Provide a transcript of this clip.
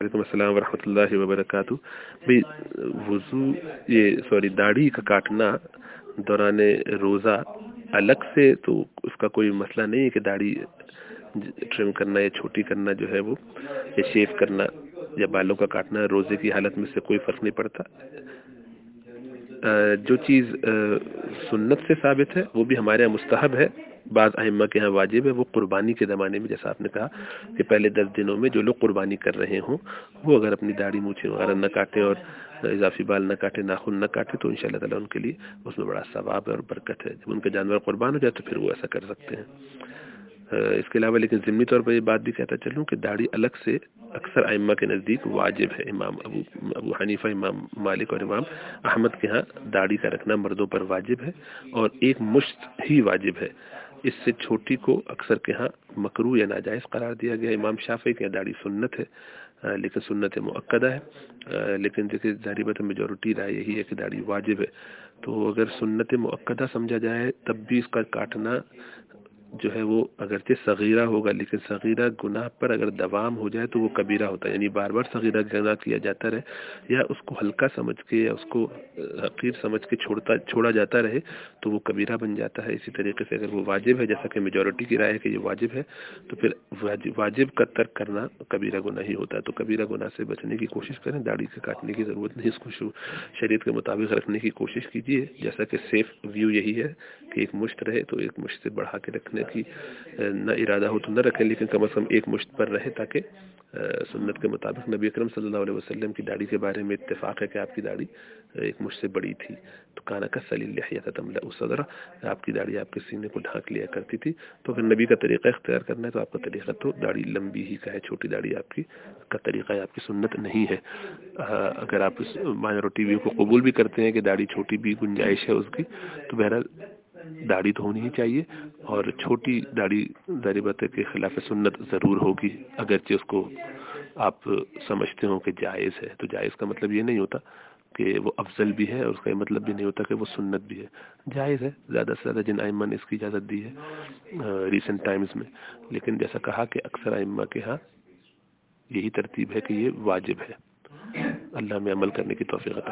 وعلیکم السلام ورحمۃ اللہ وبرکاتہ. بھائی داڑھی کا کاٹنا دوران روزہ الگ سے تو اس کا کوئی مسئلہ نہیں ہے کہ داڑھی ٹرم کرنا یا چھوٹی کرنا جو ہے وہ یا شیو کرنا یا بالوں کا کاٹنا روزے کی حالت میں سے کوئی فرق نہیں پڑتا. جو چیز سنت سے ثابت ہے وہ بھی ہمارے یہاں مستحب ہے، بعض ائمہ کے ہاں واجب ہے. وہ قربانی کے زمانے میں جیسا آپ نے کہا کہ پہلے 10 دنوں میں جو لوگ قربانی کر رہے ہوں وہ اگر اپنی داڑھی مونچھیں وغیرہ نہ کاٹیں اور اضافی بال نہ کاٹیں، ناخن نہ کاٹیں، تو انشاءاللہ تعالیٰ ان کے لیے اس میں بڑا ثواب ہے اور برکت ہے. جب ان کا جانور قربان ہو جائے تو پھر وہ ایسا کر سکتے ہیں. اس کے علاوہ لیکن ضمنی طور پر یہ بات بھی کہتا چلوں کہ داڑھی الگ سے اکثر ائمہ کے نزدیک واجب ہے. امام ابو حنیفہ، امام مالک اور امام احمد کے ہاں داڑھی کا رکھنا مردوں پر واجب ہے اور ایک مشت ہی واجب ہے. اس سے چھوٹی کو اکثر کے ہاں مکروہ یا ناجائز قرار دیا گیا. امام شافعی کے داڑھی سنت ہے لیکن سنت مؤکدہ ہے، لیکن دیکھیے ظاہری بات ہے میجورٹی رائے یہی ہے کہ داڑھی واجب ہے. تو اگر سنت مؤکدہ سمجھا جائے تب بھی اس کا کاٹنا جو ہے وہ اگرچہ صغیرہ ہوگا لیکن صغیرہ گناہ پر اگر دوام ہو جائے تو وہ کبیرہ ہوتا ہے. یعنی بار بار صغیرہ گناہ کیا جاتا رہے یا اس کو ہلکا سمجھ کے یا اس کو حقیر سمجھ کے چھوڑا جاتا رہے تو وہ کبیرہ بن جاتا ہے. اسی طریقے سے اگر وہ واجب ہے جیسا کہ میجورٹی کی رائے ہے کہ یہ واجب ہے تو پھر واجب کا ترک کرنا کبیرہ گناہ ہی ہوتا ہے. تو کبیرہ گناہ سے بچنے کی کوشش کریں، داڑھی سے کاٹنے کی ضرورت نہیں، اس کو شریعت کے مطابق رکھنے کی کوشش کیجیے. جیسا کہ سیف ویو یہی ہے کہ ایک مشت رہے تو ایک مشت سے بڑھا کے رکھنے کی نہ ارادہ ہو تو نہ رکھیں، لیکن کم از کم ایک مشت پر رہے تاکہ سنت کے مطابق نبی اکرم صلی اللہ علیہ وسلم کی داڑھی کے بارے میں اتفاق ہے کہ آپ کی داڑھی ایک مشت سے بڑی تھی. تو کانا کسل اللحیۃ تملأ صدرہ، آپ کی داڑھی آپ کے سینے کو ڈھانک لیا کرتی تھی. تو اگر نبی کا طریقہ اختیار کرنا ہے تو آپ کا طریقہ تو داڑھی لمبی ہی کا ہے، چھوٹی داڑھی آپ کی کا طریقہ ہے، آپ کی سنت نہیں ہے. اگر آپ اس مائنورٹی ویو کو قبول بھی کرتے ہیں کہ داڑھی چھوٹی بھی گنجائش ہے اس کی، تو بہرحال داڑھی تو ہونی ہی چاہیے اور چھوٹی داڑھی ظاہر بات ہے کہ خلاف سنت ضرور ہوگی. اگرچہ اس کو آپ سمجھتے ہو کہ جائز ہے، تو جائز کا مطلب یہ نہیں ہوتا کہ وہ افضل بھی ہے اور اس کا یہ مطلب بھی نہیں ہوتا کہ وہ سنت بھی ہے. جائز ہے زیادہ سے زیادہ جن ائمہ نے اس کی اجازت دی ہے ریسنٹ ٹائمز میں، لیکن جیسا کہا کہ اکثر ائمہ کے ہاں یہی ترتیب ہے کہ یہ واجب ہے. اللہ میں عمل کرنے کی توفیق عطا